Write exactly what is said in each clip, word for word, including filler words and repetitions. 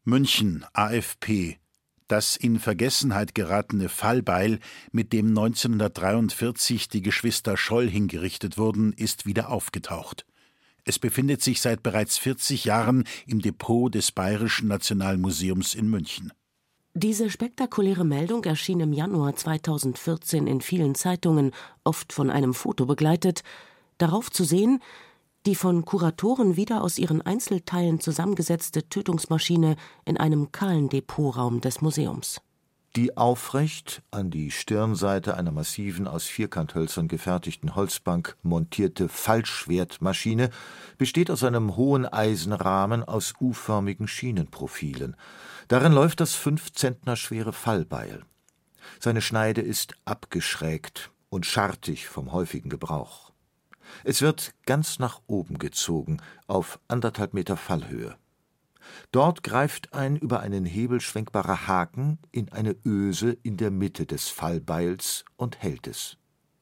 München, A F P. Das in Vergessenheit geratene Fallbeil, mit dem neunzehnhundertdreiundvierzig die Geschwister Scholl hingerichtet wurden, ist wieder aufgetaucht. Es befindet sich seit bereits vierzig Jahren im Depot des Bayerischen Nationalmuseums in München. Diese spektakuläre Meldung erschien im Januar zweitausendvierzehn in vielen Zeitungen, oft von einem Foto begleitet. Darauf zu sehen: die von Kuratoren wieder aus ihren Einzelteilen zusammengesetzte Tötungsmaschine in einem kahlen Depotraum des Museums. Die aufrecht an die Stirnseite einer massiven, aus Vierkanthölzern gefertigten Holzbank montierte Fallschwertmaschine besteht aus einem hohen Eisenrahmen aus U-förmigen Schienenprofilen. Darin läuft das fünf Zentner schwere Fallbeil. Seine Schneide ist abgeschrägt und schartig vom häufigen Gebrauch. Es wird ganz nach oben gezogen, auf anderthalb Meter Fallhöhe. Dort greift ein über einen Hebel schwenkbarer Haken in eine Öse in der Mitte des Fallbeils und hält es.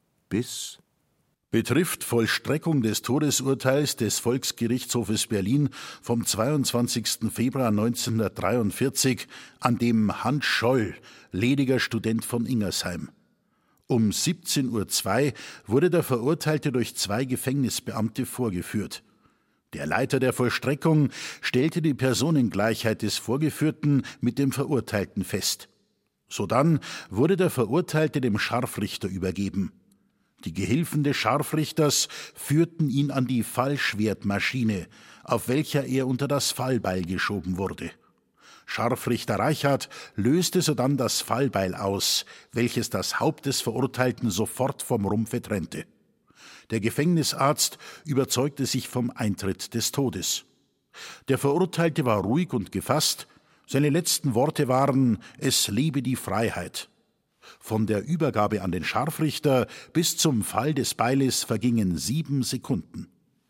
Bis betrifft Vollstreckung des Todesurteils des Volksgerichtshofes Berlin vom zweiundzwanzigsten Februar neunzehnhundertdreiundvierzig, an dem Hans Scholl, lediger Student von Ingersheim. Um siebzehn Uhr zwei wurde der Verurteilte durch zwei Gefängnisbeamte vorgeführt. Der Leiter der Vollstreckung stellte die Personengleichheit des Vorgeführten mit dem Verurteilten fest. Sodann wurde der Verurteilte dem Scharfrichter übergeben. Die Gehilfen des Scharfrichters führten ihn an die Fallschwertmaschine, auf welcher er unter das Fallbeil geschoben wurde. Scharfrichter Reichhardt löste sodann das Fallbeil aus, welches das Haupt des Verurteilten sofort vom Rumpfe trennte. Der Gefängnisarzt überzeugte sich vom Eintritt des Todes. Der Verurteilte war ruhig und gefasst. Seine letzten Worte waren: Es lebe die Freiheit. Von der Übergabe an den Scharfrichter bis zum Fall des Beiles vergingen sieben Sekunden.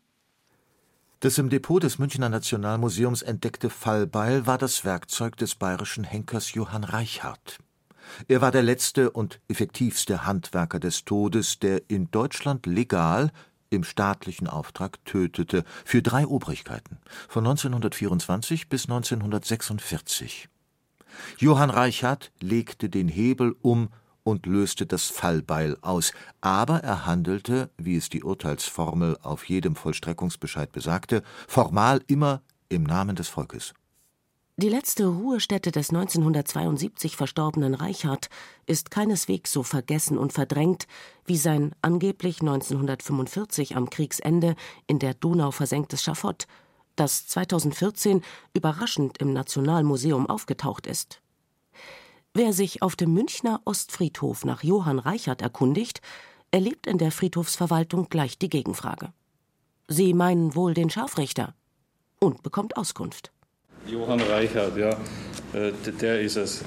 Das im Depot des Münchner Nationalmuseums entdeckte Fallbeil war das Werkzeug des bayerischen Henkers Johann Reichhardt. Er war der letzte und effektivste Handwerker des Todes, der in Deutschland legal im staatlichen Auftrag tötete, für drei Obrigkeiten, von neunzehnhundertvierundzwanzig bis neunzehnhundertsechsundvierzig. Johann Reichhardt legte den Hebel um und löste das Fallbeil aus, aber er handelte, wie es die Urteilsformel auf jedem Vollstreckungsbescheid besagte, formal immer im Namen des Volkes. Die letzte Ruhestätte des neunzehnhundertzweiundsiebzig verstorbenen Reichhardt ist keineswegs so vergessen und verdrängt wie sein angeblich neunzehnhundertfünfundvierzig am Kriegsende in der Donau versenktes Schafott, das zweitausendvierzehn überraschend im Nationalmuseum aufgetaucht ist. Wer sich auf dem Münchner Ostfriedhof nach Johann Reichhardt erkundigt, erlebt in der Friedhofsverwaltung gleich die Gegenfrage. Sie meinen wohl den Scharfrichter? Und bekommt Auskunft. Johann Reichhardt, ja, äh, der ist es.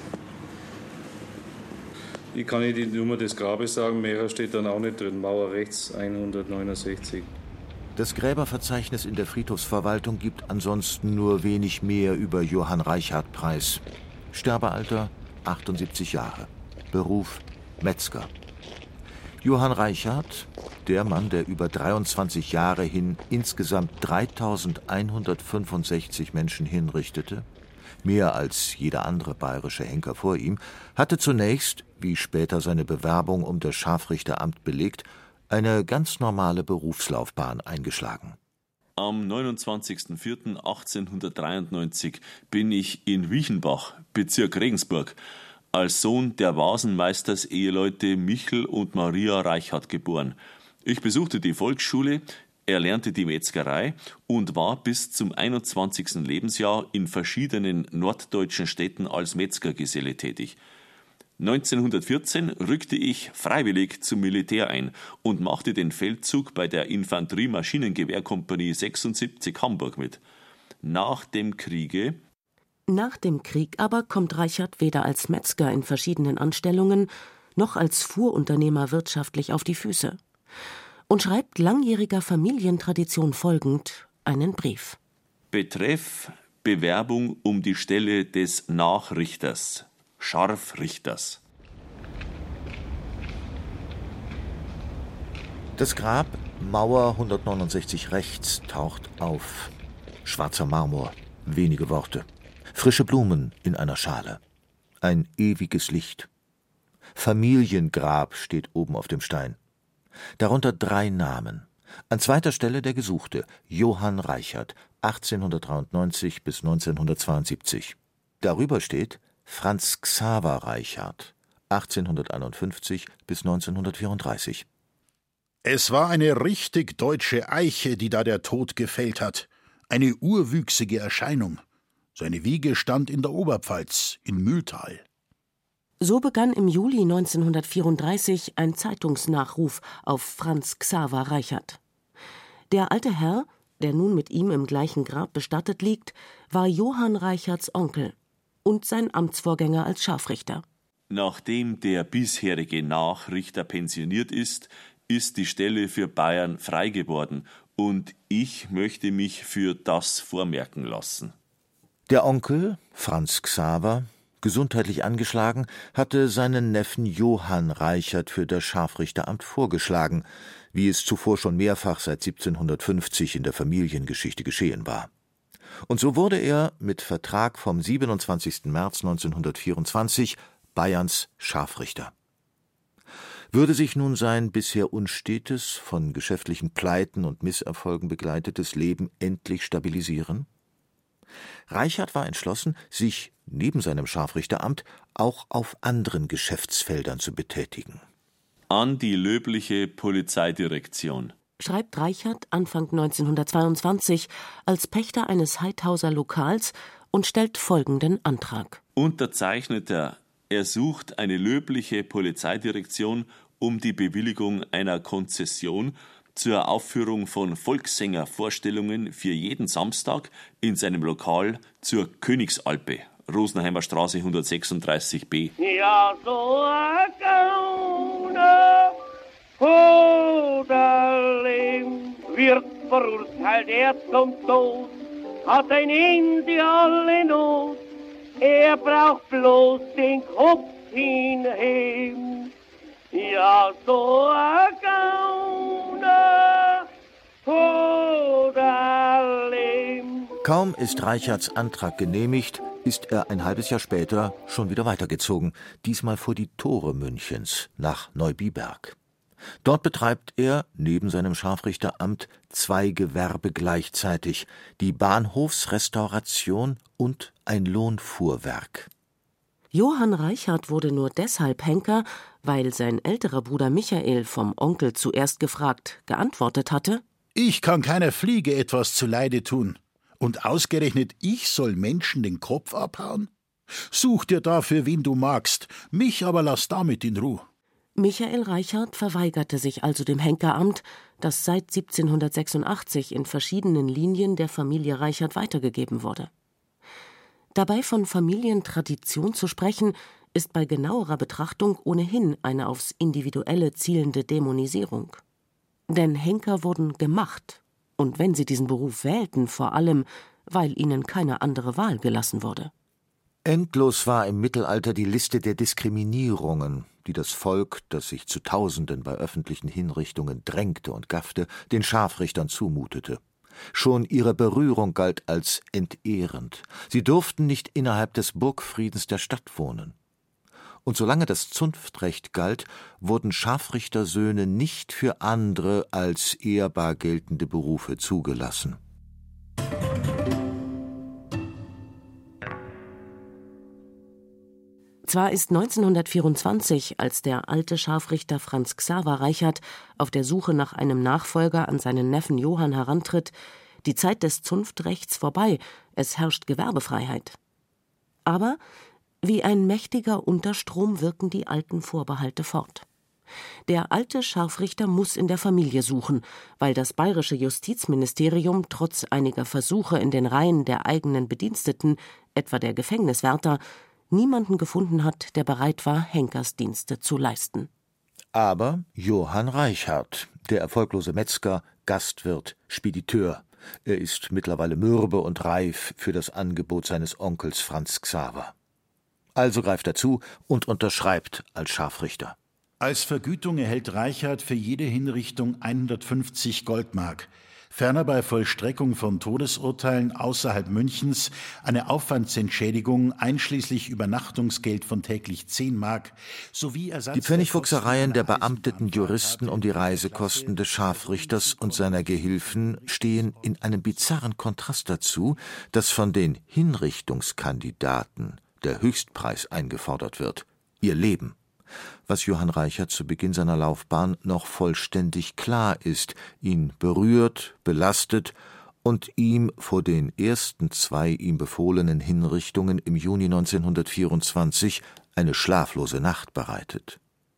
Ich kann nicht die Nummer des Grabes sagen, mehr steht dann auch nicht drin. Mauer rechts hundertneunundsechzig. Das Gräberverzeichnis in der Friedhofsverwaltung gibt ansonsten nur wenig mehr über Johann Reichhardt preis. Sterbealter achtundsiebzig Jahre. Beruf Metzger. Johann Reichhardt, der Mann, der über dreiundzwanzig Jahre hin insgesamt dreitausendeinhundertfünfundsechzig Menschen hinrichtete, mehr als jeder andere bayerische Henker vor ihm, hatte zunächst, wie später seine Bewerbung um das Scharfrichteramt belegt, eine ganz normale Berufslaufbahn eingeschlagen. Am neunundzwanzigsten vierten achtzehnhundertdreiundneunzig bin ich in Wiechenbach, Bezirk Regensburg, als Sohn der Wasenmeisters-Eheleute Michel und Maria Reichhardt geboren. Ich besuchte die Volksschule, erlernte die Metzgerei und war bis zum einundzwanzigsten Lebensjahr in verschiedenen norddeutschen Städten als Metzgergeselle tätig. neunzehnhundertvierzehn rückte ich freiwillig zum Militär ein und machte den Feldzug bei der Infanterie-Maschinengewehrkompanie sechsundsiebzig Hamburg mit. Nach dem Kriege Nach dem Krieg aber kommt Reichhardt weder als Metzger in verschiedenen Anstellungen noch als Fuhrunternehmer wirtschaftlich auf die Füße und schreibt langjähriger Familientradition folgend einen Brief. Betreff Bewerbung um die Stelle des Nachrichters, Scharfrichters. Das Grab, Mauer hundertneunundsechzig rechts, taucht auf. Schwarzer Marmor, wenige Worte. Frische Blumen in einer Schale. Ein ewiges Licht. Familiengrab steht oben auf dem Stein. Darunter drei Namen. An zweiter Stelle der Gesuchte, Johann Reichert, achtzehnhundertdreiundneunzig bis neunzehnhundertzweiundsiebzig. Darüber steht Franz Xaver Reichart, achtzehnhunderteinundfünfzig bis neunzehnhundertvierunddreißig. Es war eine richtig deutsche Eiche, die da der Tod gefällt hat. Eine urwüchsige Erscheinung. Seine Wiege stand in der Oberpfalz, in Mühltal. So begann im Juli neunzehnhundertvierunddreißig ein Zeitungsnachruf auf Franz Xaver Reichart. Der alte Herr, der nun mit ihm im gleichen Grab bestattet liegt, war Johann Reicharts Onkel und sein Amtsvorgänger als Scharfrichter. Nachdem der bisherige Nachrichter pensioniert ist, ist die Stelle für Bayern frei geworden und ich möchte mich für das vormerken lassen. Der Onkel, Franz Xaver, gesundheitlich angeschlagen, hatte seinen Neffen Johann Reichart für das Scharfrichteramt vorgeschlagen, wie es zuvor schon mehrfach seit siebzehnhundertfünfzig in der Familiengeschichte geschehen war. Und so wurde er mit Vertrag vom siebenundzwanzigsten März neunzehnhundertvierundzwanzig Bayerns Scharfrichter. Würde sich nun sein bisher unstetes, von geschäftlichen Pleiten und Misserfolgen begleitetes Leben endlich stabilisieren? Reichart war entschlossen, sich neben seinem Scharfrichteramt auch auf anderen Geschäftsfeldern zu betätigen. An die löbliche Polizeidirektion, schreibt Reichart Anfang neunzehnhundertzweiundzwanzig als Pächter eines Heidhauser Lokals und stellt folgenden Antrag. Unterzeichneter ersucht eine löbliche Polizeidirektion um die Bewilligung einer Konzession zur Aufführung von Volkssängervorstellungen für jeden Samstag in seinem Lokal zur Königsalpe, Rosenheimer Straße hundertsechsunddreißig b. Ja, so ein Gauner, Hoderling, wird verurteilt, er zum Tod, hat ein Ende alle Not, er braucht bloß den Kopf hinheben. Ja, so ein Gauner, Hoderling. Kaum ist Reicharts Antrag genehmigt, ist er ein halbes Jahr später schon wieder weitergezogen, diesmal vor die Tore Münchens, nach Neubiberg. Dort betreibt er, neben seinem Scharfrichteramt, zwei Gewerbe gleichzeitig, die Bahnhofsrestauration und ein Lohnfuhrwerk. Johann Reichart wurde nur deshalb Henker, weil sein älterer Bruder Michael vom Onkel zuerst gefragt geantwortet hatte: Ich kann keiner Fliege etwas zuleide tun. Und ausgerechnet ich soll Menschen den Kopf abhauen? Such dir dafür, wen du magst, mich aber lass damit in Ruhe. Michael Reichart verweigerte sich also dem Henkeramt, das seit siebzehnhundertsechsundachtzig in verschiedenen Linien der Familie Reichart weitergegeben wurde. Dabei von Familientradition zu sprechen, ist bei genauerer Betrachtung ohnehin eine aufs Individuelle zielende Dämonisierung. Denn Henker wurden gemacht, und wenn sie diesen Beruf wählten, vor allem, weil ihnen keine andere Wahl gelassen wurde. Endlos war im Mittelalter die Liste der Diskriminierungen, die das Volk, das sich zu Tausenden bei öffentlichen Hinrichtungen drängte und gaffte, den Scharfrichtern zumutete. Schon ihre Berührung galt als entehrend. Sie durften nicht innerhalb des Burgfriedens der Stadt wohnen. Und solange das Zunftrecht galt, wurden Scharfrichtersöhne nicht für andere als ehrbar geltende Berufe zugelassen. Zwar ist neunzehnhundertvierundzwanzig, als der alte Scharfrichter Franz Xaver Reichart auf der Suche nach einem Nachfolger an seinen Neffen Johann herantritt, die Zeit des Zunftrechts vorbei, es herrscht Gewerbefreiheit. Aber wie ein mächtiger Unterstrom wirken die alten Vorbehalte fort. Der alte Scharfrichter muss in der Familie suchen, weil das bayerische Justizministerium trotz einiger Versuche in den Reihen der eigenen Bediensteten, etwa der Gefängniswärter, niemanden gefunden hat, der bereit war, Henkersdienste zu leisten. Aber Johann Reichart, der erfolglose Metzger, Gastwirt, Spediteur, er ist mittlerweile mürbe und reif für das Angebot seines Onkels Franz Xaver. Also greift er zu und unterschreibt als Scharfrichter. Als Vergütung erhält Reichart für jede Hinrichtung hundertfünfzig Goldmark, Ferner bei Vollstreckung von Todesurteilen außerhalb Münchens eine Aufwandsentschädigung einschließlich Übernachtungsgeld von täglich zehn Mark sowie Ersatz. Die Pfennigfuchsereien der beamteten Juristen um die Reisekosten des Scharfrichters und seiner Gehilfen stehen in einem bizarren Kontrast dazu, dass von den Hinrichtungskandidaten der Höchstpreis eingefordert wird: ihr Leben. Was Johann Reichert zu Beginn seiner Laufbahn noch vollständig klar ist, ihn berührt, belastet und ihm vor den ersten zwei ihm befohlenen Hinrichtungen im Juni neunzehnhundertvierundzwanzig eine schlaflose Nacht bereitet.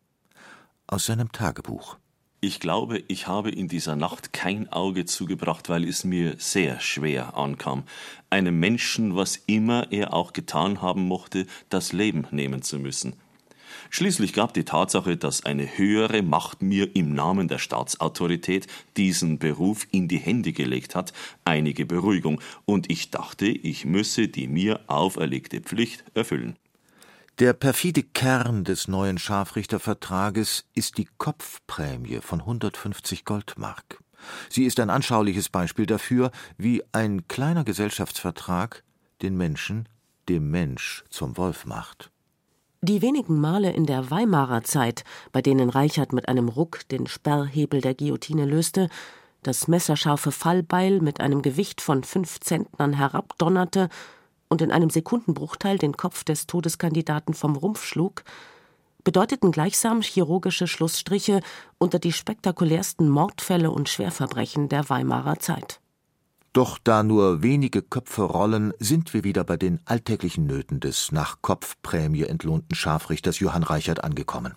Aus seinem Tagebuch. Ich glaube, ich habe in dieser Nacht kein Auge zugebracht, weil es mir sehr schwer ankam, einem Menschen, was immer er auch getan haben mochte, das Leben nehmen zu müssen. Schließlich gab die Tatsache, dass eine höhere Macht mir im Namen der Staatsautorität diesen Beruf in die Hände gelegt hat, einige Beruhigung, und ich dachte, ich müsse die mir auferlegte Pflicht erfüllen. Der perfide Kern des neuen Scharfrichtervertrages ist die Kopfprämie von hundertfünfzig Goldmark. Sie ist ein anschauliches Beispiel dafür, wie ein kleiner Gesellschaftsvertrag den Menschen dem Mensch zum Wolf macht. Die wenigen Male in der Weimarer Zeit, bei denen Reichert mit einem Ruck den Sperrhebel der Guillotine löste, das messerscharfe Fallbeil mit einem Gewicht von fünf Zentnern herabdonnerte und in einem Sekundenbruchteil den Kopf des Todeskandidaten vom Rumpf schlug, bedeuteten gleichsam chirurgische Schlussstriche unter die spektakulärsten Mordfälle und Schwerverbrechen der Weimarer Zeit. Doch da nur wenige Köpfe rollen, sind wir wieder bei den alltäglichen Nöten des nach Kopfprämie entlohnten Scharfrichters Johann Reichert angekommen.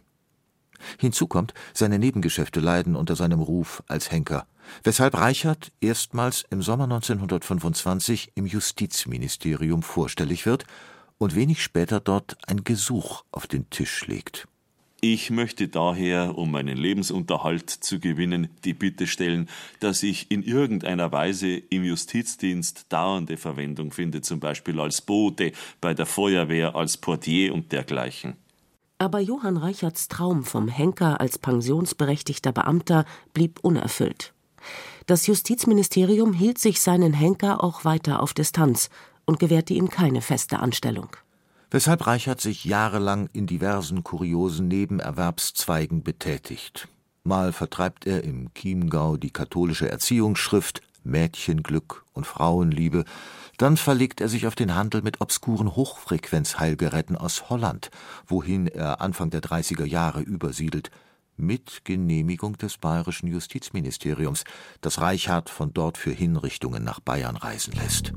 Hinzu kommt, seine Nebengeschäfte leiden unter seinem Ruf als Henker, weshalb Reichert erstmals im Sommer neunzehnhundertfünfundzwanzig im Justizministerium vorstellig wird und wenig später dort ein Gesuch auf den Tisch legt. Ich möchte daher, um meinen Lebensunterhalt zu gewinnen, die Bitte stellen, dass ich in irgendeiner Weise im Justizdienst dauernde Verwendung finde, zum Beispiel als Bote, bei der Feuerwehr, als Portier und dergleichen. Aber Johann Reicherts Traum vom Henker als pensionsberechtigter Beamter blieb unerfüllt. Das Justizministerium hielt sich seinen Henker auch weiter auf Distanz und gewährte ihm keine feste Anstellung. Weshalb Reichert sich jahrelang in diversen kuriosen Nebenerwerbszweigen betätigt. Mal vertreibt er im Chiemgau die katholische Erziehungsschrift Mädchenglück und Frauenliebe, dann verlegt er sich auf den Handel mit obskuren Hochfrequenzheilgeräten aus Holland, wohin er Anfang der dreißiger Jahre übersiedelt, mit Genehmigung des bayerischen Justizministeriums, das Reichert von dort für Hinrichtungen nach Bayern reisen lässt.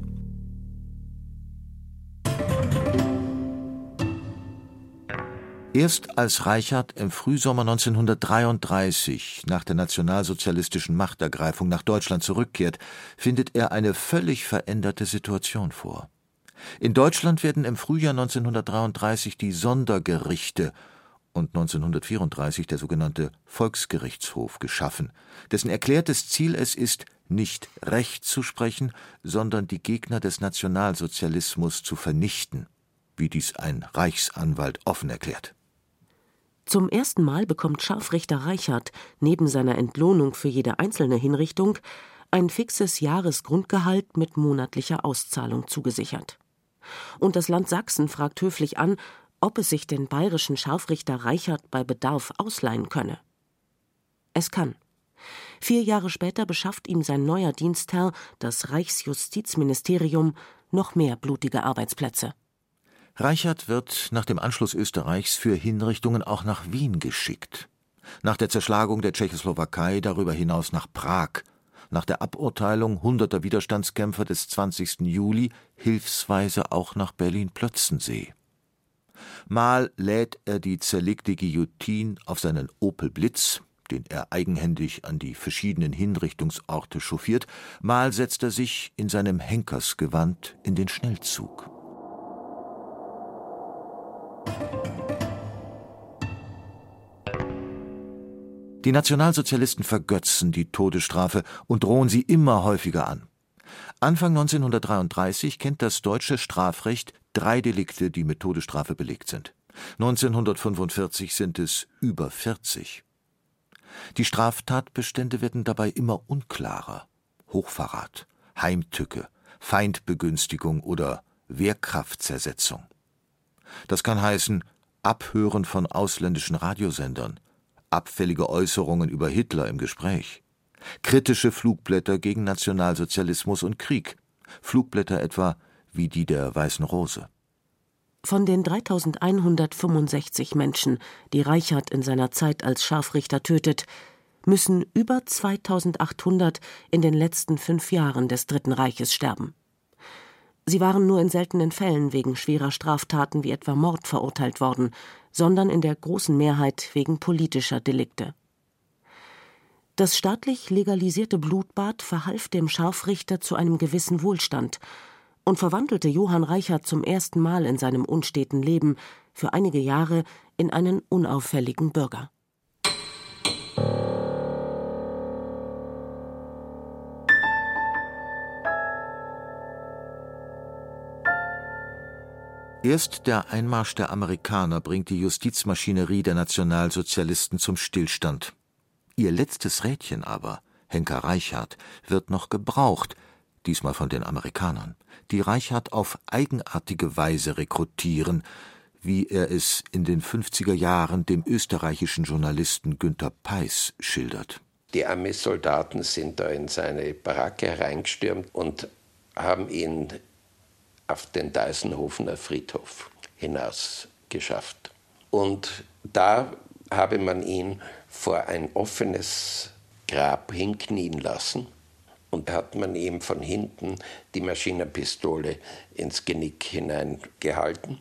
Erst als Reichert im Frühsommer neunzehnhundertdreiunddreißig nach der nationalsozialistischen Machtergreifung nach Deutschland zurückkehrt, findet er eine völlig veränderte Situation vor. In Deutschland werden im Frühjahr neunzehnhundertdreiunddreißig die Sondergerichte und neunzehnhundertvierunddreißig der sogenannte Volksgerichtshof geschaffen, dessen erklärtes Ziel es ist, nicht Recht zu sprechen, sondern die Gegner des Nationalsozialismus zu vernichten, wie dies ein Reichsanwalt offen erklärt. Zum ersten Mal bekommt Scharfrichter Reichert neben seiner Entlohnung für jede einzelne Hinrichtung ein fixes Jahresgrundgehalt mit monatlicher Auszahlung zugesichert. Und das Land Sachsen fragt höflich an, ob es sich den bayerischen Scharfrichter Reichert bei Bedarf ausleihen könne. Es kann. Vier Jahre später beschafft ihm sein neuer Dienstherr, das Reichsjustizministerium, noch mehr blutige Arbeitsplätze. Reichert wird nach dem Anschluss Österreichs für Hinrichtungen auch nach Wien geschickt. Nach der Zerschlagung der Tschechoslowakei darüber hinaus nach Prag. Nach der Aburteilung hunderter Widerstandskämpfer des zwanzigsten Juli hilfsweise auch nach Berlin-Plötzensee. Mal lädt er die zerlegte Guillotine auf seinen Opel Blitz, den er eigenhändig an die verschiedenen Hinrichtungsorte chauffiert, mal setzt er sich in seinem Henkersgewand in den Schnellzug. Die Nationalsozialisten vergötzen die Todesstrafe und drohen sie immer häufiger an. Anfang neunzehnhundertdreiunddreißig kennt das deutsche Strafrecht drei Delikte, die mit Todesstrafe belegt sind. neunzehnhundertfünfundvierzig sind es über vierzig. Die Straftatbestände werden dabei immer unklarer. Hochverrat, Heimtücke, Feindbegünstigung oder Wehrkraftzersetzung. Das kann heißen Abhören von ausländischen Radiosendern, abfällige Äußerungen über Hitler im Gespräch, kritische Flugblätter gegen Nationalsozialismus und Krieg, Flugblätter etwa wie die der Weißen Rose. Von den dreitausendeinhundertfünfundsechzig Menschen, die Reichert in seiner Zeit als Scharfrichter tötet, müssen über zweitausendachthundert in den letzten fünf Jahren des Dritten Reiches sterben. Sie waren nur in seltenen Fällen wegen schwerer Straftaten wie etwa Mord verurteilt worden, sondern in der großen Mehrheit wegen politischer Delikte. Das staatlich legalisierte Blutbad verhalf dem Scharfrichter zu einem gewissen Wohlstand und verwandelte Johann Reichert zum ersten Mal in seinem unsteten Leben für einige Jahre in einen unauffälligen Bürger. Erst der Einmarsch der Amerikaner bringt die Justizmaschinerie der Nationalsozialisten zum Stillstand. Ihr letztes Rädchen aber, Henker Reichert, wird noch gebraucht, diesmal von den Amerikanern, die Reichert auf eigenartige Weise rekrutieren, wie er es in den fünfziger Jahren dem österreichischen Journalisten Günter Peis schildert. Die Armeesoldaten sind da in seine Baracke hereingestürmt und haben ihn auf den Deisenhofener Friedhof hinaus geschafft. Und da habe man ihn vor ein offenes Grab hinknien lassen und da hat man ihm von hinten die Maschinenpistole ins Genick hineingehalten.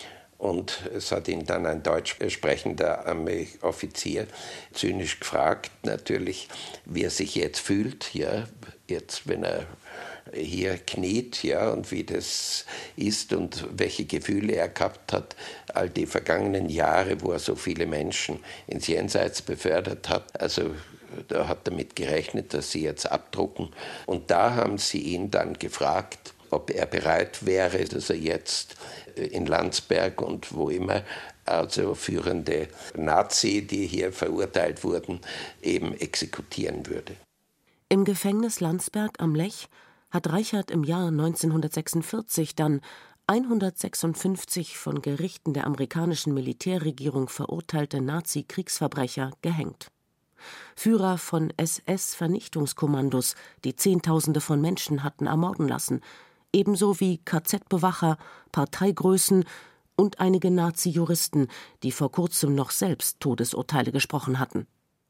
Und es hat ihn dann ein deutsch sprechender Armeeoffizier zynisch gefragt, natürlich, wie er sich jetzt fühlt, ja, jetzt, wenn er hier kniet, ja, und wie das ist und welche Gefühle er gehabt hat, all die vergangenen Jahre, wo er so viele Menschen ins Jenseits befördert hat. Also da hat er damit gerechnet, dass sie jetzt abdrucken. Und da haben sie ihn dann gefragt, ob er bereit wäre, dass er jetzt in Landsberg und wo immer, also führende Nazi, die hier verurteilt wurden, eben exekutieren würde. Im Gefängnis Landsberg am Lech hat Reichert im Jahr neunzehnhundertsechsundvierzig dann hundertsechsundfünfzig von Gerichten der amerikanischen Militärregierung verurteilte Nazi-Kriegsverbrecher gehängt. Führer von S S-Vernichtungskommandos, die Zehntausende von Menschen hatten ermorden lassen, ebenso wie K Z-Bewacher, Parteigrößen und einige Nazi-Juristen, die vor kurzem noch selbst Todesurteile gesprochen hatten.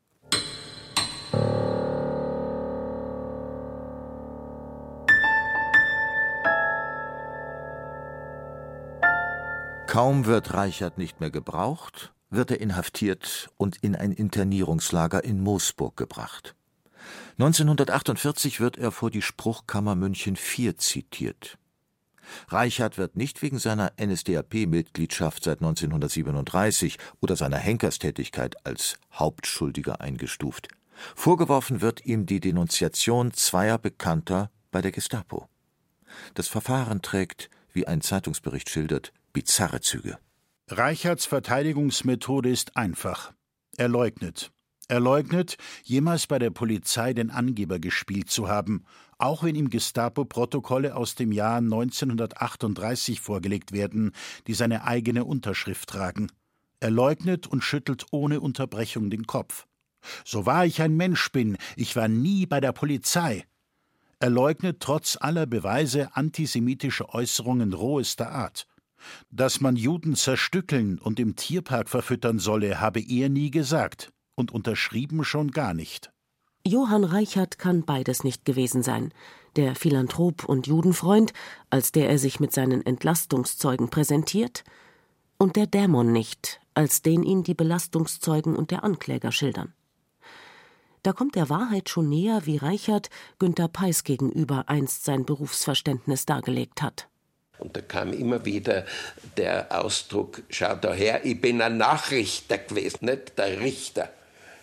Kaum wird Reichert nicht mehr gebraucht, wird er inhaftiert und in ein Internierungslager in Moosburg gebracht. neunzehnhundertachtundvierzig wird er vor die Spruchkammer München vier zitiert. Reichert wird nicht wegen seiner N S D A P-Mitgliedschaft seit neunzehnhundertsiebenunddreißig oder seiner Henkerstätigkeit als Hauptschuldiger eingestuft. Vorgeworfen wird ihm die Denunziation zweier Bekannter bei der Gestapo. Das Verfahren trägt, wie ein Zeitungsbericht schildert, bizarre Züge. Reicherts Verteidigungsmethode ist einfach. Er leugnet. Er leugnet, jemals bei der Polizei den Angeber gespielt zu haben, auch wenn ihm Gestapo-Protokolle aus dem Jahr neunzehnhundertachtunddreißig vorgelegt werden, die seine eigene Unterschrift tragen. Er leugnet und schüttelt ohne Unterbrechung den Kopf. So wahr ich ein Mensch bin, ich war nie bei der Polizei. Er leugnet trotz aller Beweise antisemitische Äußerungen rohester Art. Dass man Juden zerstückeln und im Tierpark verfüttern solle, habe er nie gesagt und unterschrieben schon gar nicht. Johann Reichert kann beides nicht gewesen sein. Der Philanthrop und Judenfreund, als der er sich mit seinen Entlastungszeugen präsentiert, und der Dämon nicht, als den ihn die Belastungszeugen und der Ankläger schildern. Da kommt der Wahrheit schon näher, wie Reichert Günter Peis gegenüber einst sein Berufsverständnis dargelegt hat. Und da kam immer wieder der Ausdruck, schau da her, ich bin ein Nachrichter gewesen, nicht der Richter.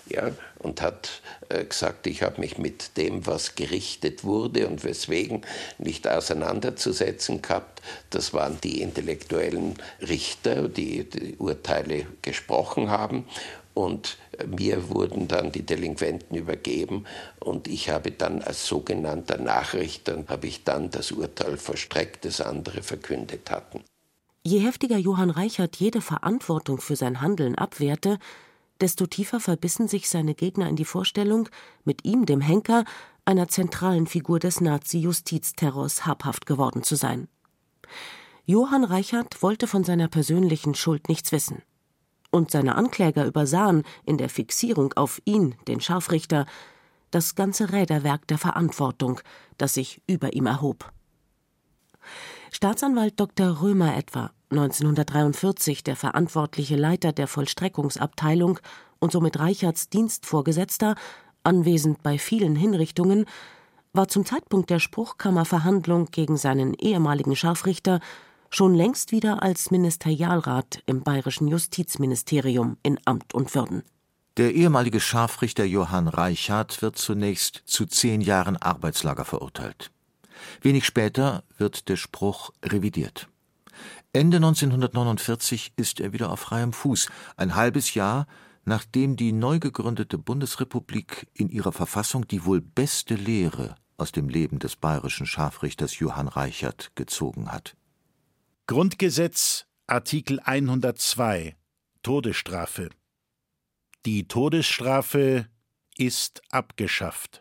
Ja, und hat äh, gesagt, ich habe mich mit dem, was gerichtet wurde und weswegen nicht auseinanderzusetzen gehabt. Das waren die intellektuellen Richter, die die Urteile gesprochen haben. Und mir wurden dann die Delinquenten übergeben und ich habe dann als sogenannter Nachrichter, habe ich dann das Urteil vollstreckt, das andere verkündet hatten. Je heftiger Johann Reichert jede Verantwortung für sein Handeln abwehrte, desto tiefer verbissen sich seine Gegner in die Vorstellung, mit ihm, dem Henker, einer zentralen Figur des Nazi-Justizterrors habhaft geworden zu sein. Johann Reichert wollte von seiner persönlichen Schuld nichts wissen. Und seine Ankläger übersahen in der Fixierung auf ihn, den Scharfrichter, das ganze Räderwerk der Verantwortung, das sich über ihm erhob. Staatsanwalt Doktor Römer etwa, neunzehnhundertdreiundvierzig der verantwortliche Leiter der Vollstreckungsabteilung und somit Reicherts Dienstvorgesetzter, anwesend bei vielen Hinrichtungen, war zum Zeitpunkt der Spruchkammerverhandlung gegen seinen ehemaligen Scharfrichter schon längst wieder als Ministerialrat im bayerischen Justizministerium in Amt und Würden. Der ehemalige Scharfrichter Johann Reichart wird zunächst zu zehn Jahren Arbeitslager verurteilt. Wenig später wird der Spruch revidiert. Ende neunzehnhundertneunundvierzig ist er wieder auf freiem Fuß, ein halbes Jahr, nachdem die neu gegründete Bundesrepublik in ihrer Verfassung die wohl beste Lehre aus dem Leben des bayerischen Scharfrichters Johann Reichart gezogen hat. Grundgesetz, Artikel hundertzwei, Todesstrafe. Die Todesstrafe ist abgeschafft.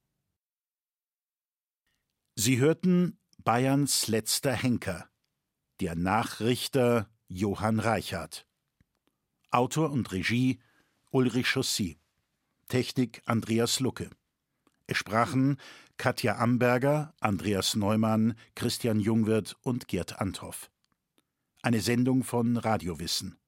Sie hörten Bayerns letzter Henker, der Nachrichter Johann Reichart. Autor und Regie Ulrich Chaussy. Technik Andreas Lucke. Es sprachen Katja Amberger, Andreas Neumann, Christian Jungwirth und Gerd Anthoff. Eine Sendung von Radiowissen.